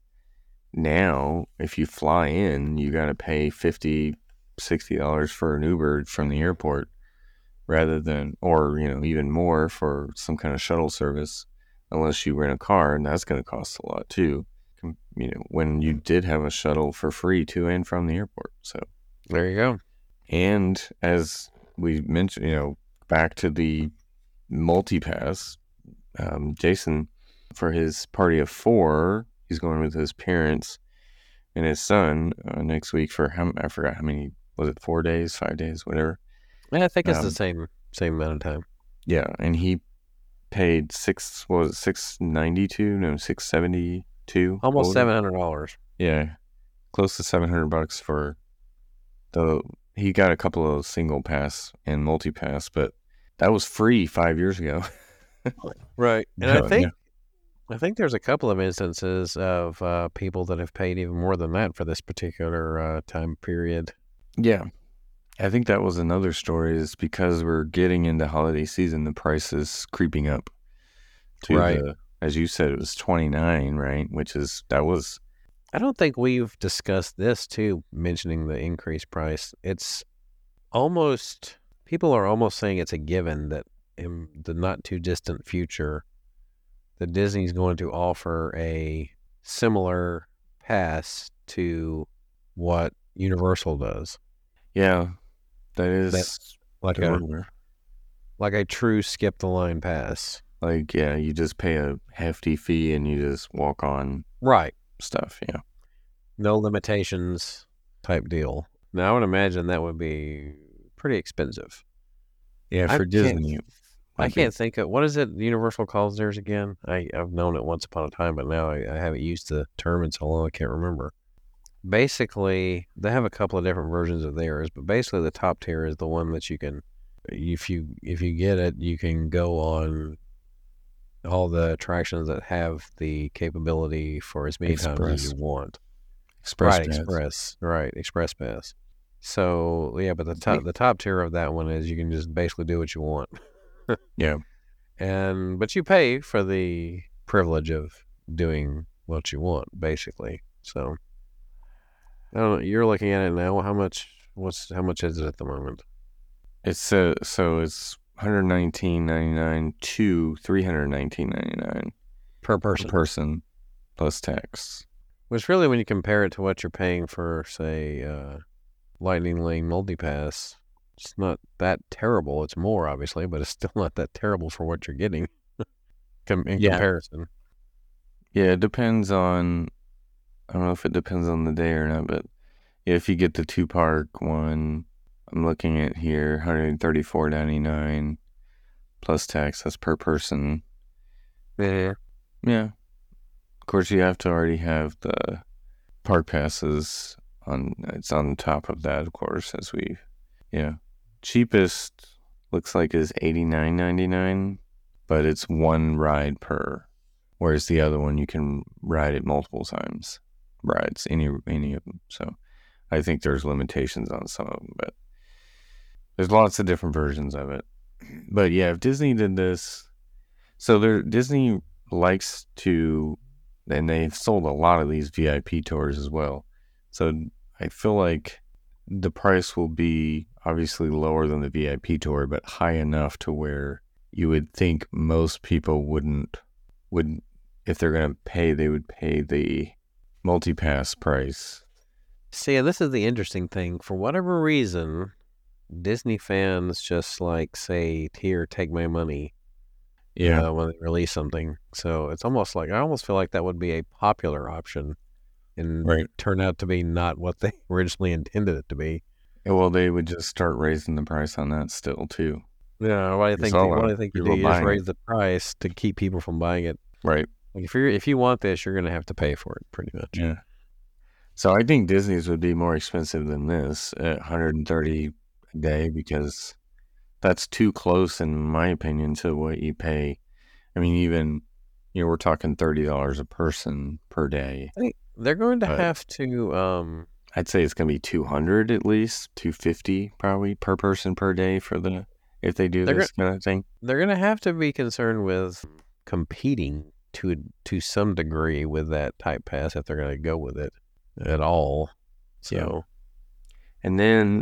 now if you fly in, you got to pay $50, $60 for an Uber from the airport rather than, or even more for some kind of shuttle service, unless you rent a car, and that's going to cost a lot too. When you did have a shuttle for free to and from the airport. So There you go. and as we mentioned, back to the multi-pass, Jason, for his party of 4, he's going with his parents and his son next week for I forgot how many, was it 4 days, 5 days, whatever. Yeah, I think it's the same amount of time. Yeah, and he paid $692? No, $672. Almost $700. Yeah, close to $700 for he got a couple of single pass and multi pass, but that was free 5 years ago. Right. And Yeah, I think there's a couple of instances of people that have paid even more than that for this particular time period. Yeah. I think that was another story is because we're getting into holiday season, the price is creeping up to Right. as you said, it was 29, right? I don't think we've discussed this too, mentioning the increased price. It's almost, people are almost saying it's a given that in the not too distant future, that Disney's going to offer a similar pass to what Universal does. Yeah, that is That's like the a rumor. like a true skip the line pass. Like, yeah, you just pay a hefty fee and you just walk on Right. stuff. Yeah. No limitations type deal. Now I would imagine that would be pretty expensive. Yeah, I for can't- Disney. it I might be. can't think of, what is it Universal calls theirs again? I've known it once upon a time, but now I haven't used the term in so long I can't remember. basically they have a couple of different versions of theirs, but basically the top tier is the one that you can, if you get it, you can go on all the attractions that have the capability for as many times as you want. Express Express Pass. So yeah, but the top tier of that one is you can just basically do what you want. Yeah. But you pay for the privilege of doing what you want, basically. So I don't know, you're looking at it now. How much is it at the moment? It's so it's $119.99 to $319.99 Per person. plus tax. Which really, when you compare it to what you're paying for, say, Lightning Lane Multipass, it's not that terrible. It's more, obviously, but it's still not that terrible for what you're getting in comparison. Yeah, it depends on, I don't know if it depends on the day or not, but if you get the 2-park one, I'm looking at here, $134.99 plus tax. That's per person. Yeah. Yeah. Of course, you have to already have the park passes on. It's on top of that, of course, cheapest looks like is $89.99, but it's one ride per, whereas the other one you can ride it multiple times. Rides, any of them. So I think there's limitations on some of them, but there's lots of different versions of it. But yeah, if Disney did this, so Disney likes to, and they've sold a lot of these VIP tours as well. So I feel like the price will be obviously lower than the VIP tour, but high enough to where you would think most people would, if they're going to pay, they would pay the multi-pass price. See, this is the interesting thing. For whatever reason, Disney fans just like say, "Here, take my money." Yeah, when they release something. So it's almost like, I almost feel like that would be a popular option and turn out to be not what they originally intended it to be. Well, they would just start raising the price on that still too. Yeah, what do you think you do? You just raise the price to keep people from buying it. Right. Like if you want this, you're going to have to pay for it, pretty much. Yeah. So I think Disney's would be more expensive than this at $130 a day, because that's too close, in my opinion, to what you pay. I mean, even, we're talking $30 a person per day. I think they're going to have to. I'd say it's going to be $200 at least, $250 probably per person per day if they do this kind of thing. They're going to have to be concerned with competing to some degree with that type pass if they're going to go with it at all. So, yeah. And then,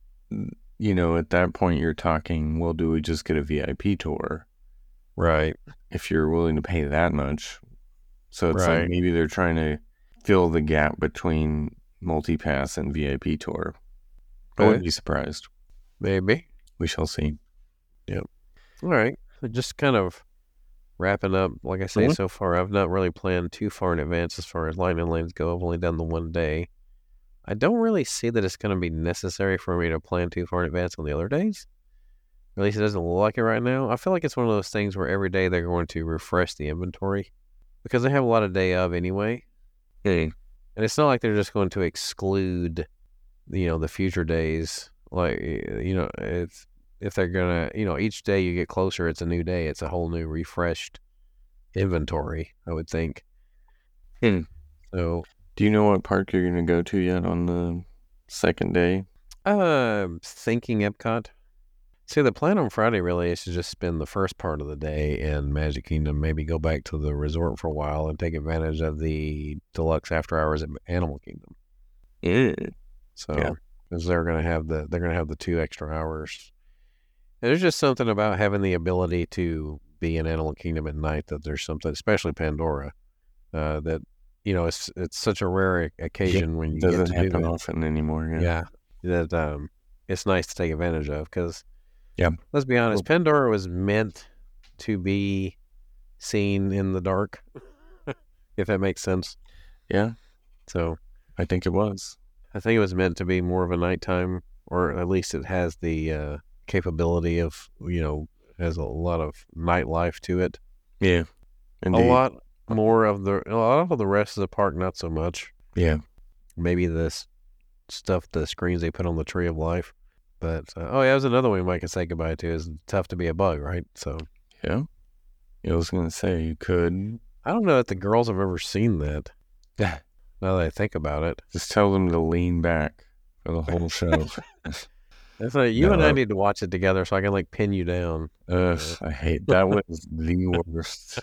at that point you're talking, well, do we just get a VIP tour? Right. If you're willing to pay that much. So it's like maybe they're trying to fill the gap between multi-pass and VIP tour. I wouldn't be surprised. Maybe. We shall see. Yep. All right. So just kind of wrapping up, like I say, so far, I've not really planned too far in advance as far as Lightning Lanes go. I've only done the one day. I don't really see that it's going to be necessary for me to plan too far in advance on the other days. At least it doesn't look like it right now. I feel like it's one of those things where every day they're going to refresh the inventory because they have a lot of day of anyway. And it's not like they're just going to exclude, the future days. Like, if they're going to, each day you get closer, it's a new day. It's a whole new refreshed inventory, I would think. So, do you know what park you're going to go to yet on the second day? Thinking Epcot. See, the plan on Friday really is to just spend the first part of the day in Magic Kingdom, maybe go back to the resort for a while and take advantage of the deluxe after hours at Animal Kingdom. Yeah. So, because they're going to have the 2 extra hours. And there's just something about having the ability to be in Animal Kingdom at night that there's something, especially Pandora, that it's such a rare occasion when you get to do that. Doesn't happen often anymore. Yeah. That it's nice to take advantage of because. Yeah. Let's be honest. Pandora was meant to be seen in the dark, if that makes sense. Yeah. So I think it was. I think it was meant to be more of a nighttime, or at least it has the capability of, has a lot of nightlife to it. Yeah. Indeed. A lot of the rest of the park, not so much. Yeah. maybe this stuff, the screens they put on the Tree of Life. But that was another one Mike can say goodbye to. Is tough to be a bug, right? So yeah. I was gonna say you could. I don't know if the girls have ever seen that. Yeah. Now that I think about it, Just tell them to lean back for the whole show. that's like, you and I need to watch it together so I can like pin you down. I hate that. Was the worst.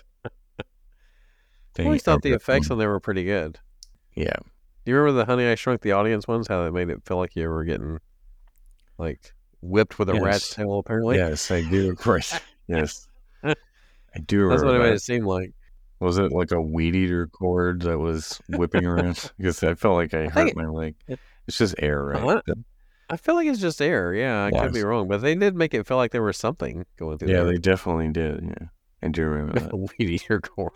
I always thought the effects on there were pretty good. Yeah. Do you remember the Honey I Shrunk the Audience ones? How they made it feel like you were getting like whipped with a rat's tail, apparently. Yes, I do. Of course. Yes. I do remember. That's what it made it seem like. Was it like a weed eater cord that was whipping around? Because I felt like I hurt my leg. It's just air, right? I feel like it's just air. Yeah, I could be wrong. But they did make it feel like there was something going through there. Yeah, they definitely did. Yeah. I do remember that. Weed eater cord.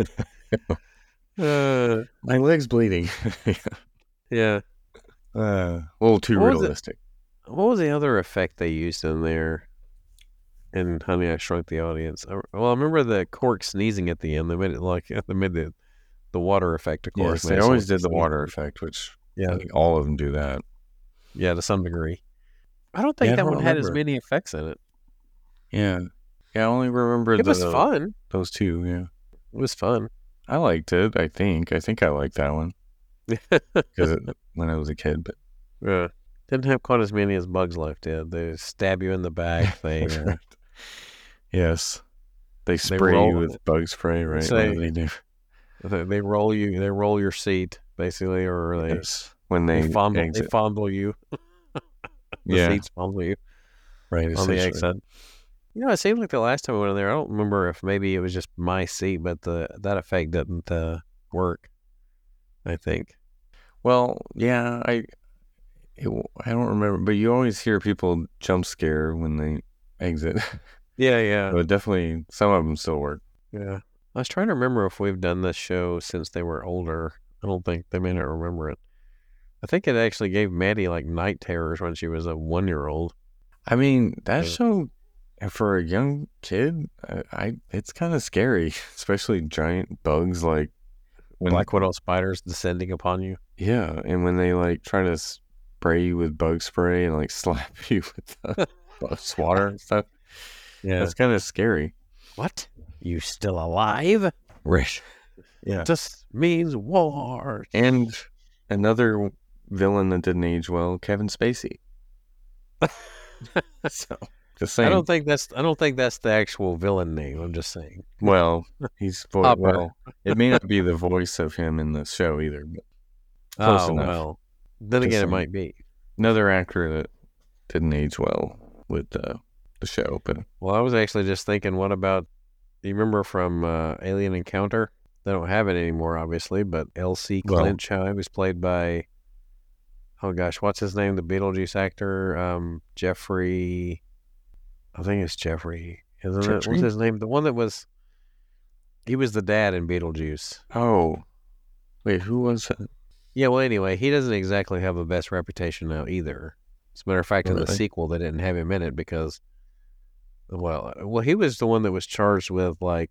My leg's bleeding. Yeah. A little too realistic. What was the other effect they used in there in Honey, I Shrunk the Audience? Well, I remember the cork sneezing at the end. They made it like they made the water effect, of course. Yes, they always did the water effect, which I think all of them do that. Yeah, to some degree. I don't think that one had as many effects in it. Yeah. Yeah, I only remember it was fun. Those two, yeah. It was fun. I liked it, I think. I think I liked that one. Because when I was a kid, but yeah. Didn't have quite as many as Bugs Life did. They stab you in the back. They yes. They spray you with bug spray, right? They do. They roll you. They roll your seat, basically, or they when they fondle you. The seats fondle you, right? On the exit. It seemed like the last time I went in there, I don't remember if maybe it was just my seat, but that effect didn't work. I think. Well, yeah, I don't remember, but you always hear people jump scare when they exit. Yeah. But definitely, some of them still work. Yeah. I was trying to remember if we've done this show since they were older. I don't think they may not remember it. I think it actually gave Maddie like night terrors when she was a 1-year-old. I mean, that show for a young kid, it's kind of scary, especially giant bugs like Black Widow spiders descending upon you. Yeah, and when they like try to spray you with bug spray and like slap you with the water and stuff. Yeah, that's kind of scary. What? You still alive? Right. Yeah. Just means war. And another villain that didn't age well, Kevin Spacey. So, just saying. I don't think that's the actual villain name. I'm just saying. Well, he's it may not be the voice of him in the show either. But close enough. Well, then just again, it might be another actor that didn't age well with the show. But I was actually just thinking, what about? Do you remember from Alien Encounter? They don't have it anymore, obviously, but L.C. Clinch, he was played by, oh gosh, what's his name? The Beetlejuice actor, Jeffrey. I think it's Jeffrey. Isn't it? What's his name? The one that was. He was the dad in Beetlejuice. Oh, wait, who was that? Yeah, well, anyway, he doesn't exactly have the best reputation now either. As a matter of fact, in the sequel, they didn't have him in it because. Well, he was the one that was charged with like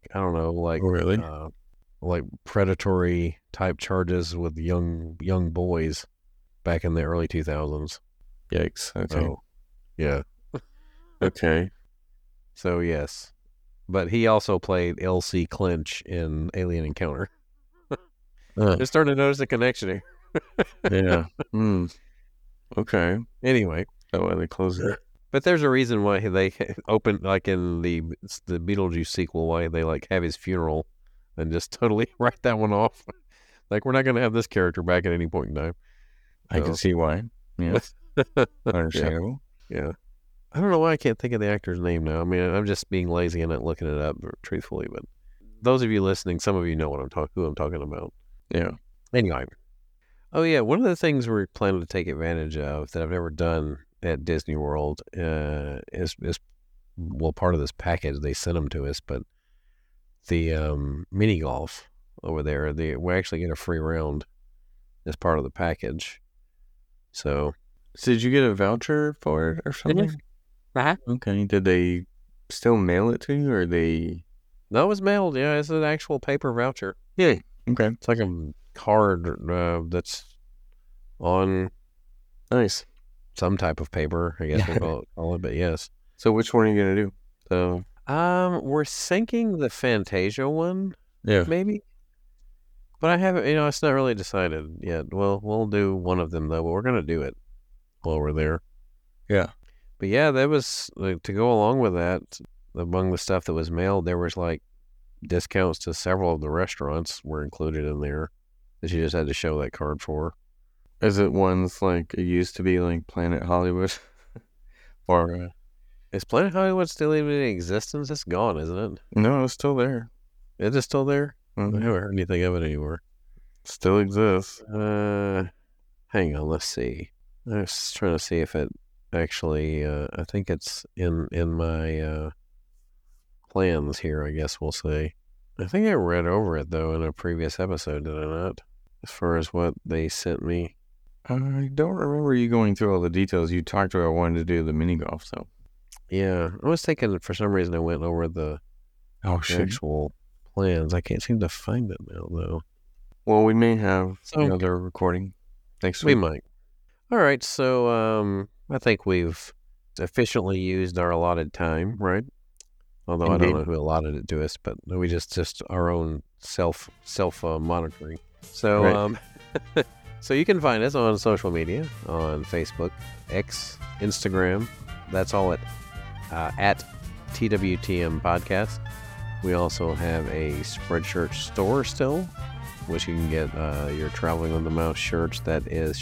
like predatory type charges with young boys back in the early 2000s. Yikes! Okay. So, yeah. Okay. So yes, but he also played L.C. Clinch in Alien Encounter. Just starting to notice the connection here. Yeah. Okay. Anyway, that way they close it. But there's a reason why they opened, like in the Beetlejuice sequel, why they like have his funeral and just totally write that one off. Like, we're not going to have this character back at any point in time. I can see why. Yeah. Understandable. Yeah. I don't know why I can't think of the actor's name now. I mean, I'm just being lazy and not looking it up, truthfully. But those of you listening, some of you know who I'm talking about. Yeah. Anyway. Oh, yeah. One of the things we're planning to take advantage of that I've never done at Disney World is part of this package. They sent them to us, but the mini golf over there, we actually get a free round as part of the package. So did you get a voucher for it or something? Uh-huh. Okay. Did they still mail it to you, or they? No, it was mailed. Yeah, it's an actual paper voucher. Yeah. Okay. It's like a card that's on Nice. some type of paper, I guess we'll call it, but yes. So which one are you going to do? So, We're syncing the Fantasia one, yeah. maybe. But I haven't, it's not really decided yet. Well, we'll do one of them, though, but we're going to do it while we're there. Yeah. But yeah, that was, to go along with that, among the stuff that was mailed, there was like discounts to several of the restaurants were included in there that you just had to show that card for. Is it ones like it used to be like Planet Hollywood? Or is Planet Hollywood still even in existence? It's gone, isn't it? No, it's still there. Is it still there? Mm-hmm. I haven't heard anything of it anymore. Still exists. Hang on, let's see. I was trying to see if it actually, I think it's in my plans here, I guess we'll say. I think I read over it, though, in a previous episode, did I not? As far as what they sent me. I don't remember you going through all the details. You talked about wanting to do the mini golf, so. Yeah, I was thinking for some reason I went over the actual plans. I can't seem to find it now, though. Well, we may have another recording next week. We might. All right, so I think we've efficiently used our allotted time, right? Although Indeed. I don't know who allotted it to us, but we just our own self monitoring. So right. So you can find us on social media, on Facebook, X, Instagram. That's all at TWTM Podcast. We also have a Spreadshirt store still, which you can get your Traveling with the Mouse shirts. That is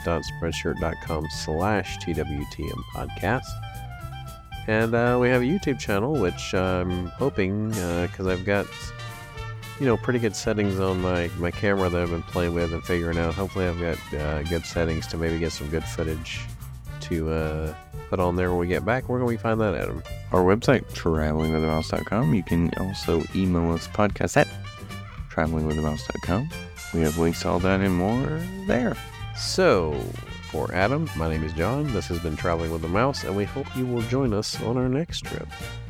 shop.spreadshirt.com/TWTM Podcast. And we have a YouTube channel, which I'm hoping, because I've got, pretty good settings on my camera that I've been playing with and figuring out. Hopefully I've got good settings to maybe get some good footage to put on there when we get back. Where can we find that, Adam? Our website, travelingwiththemouse.com. You can also email us podcast at travelingwiththemouse.com. We have links to all that and more there. So, for Adam, my name is John. This has been Traveling with the Mouse, and we hope you will join us on our next trip.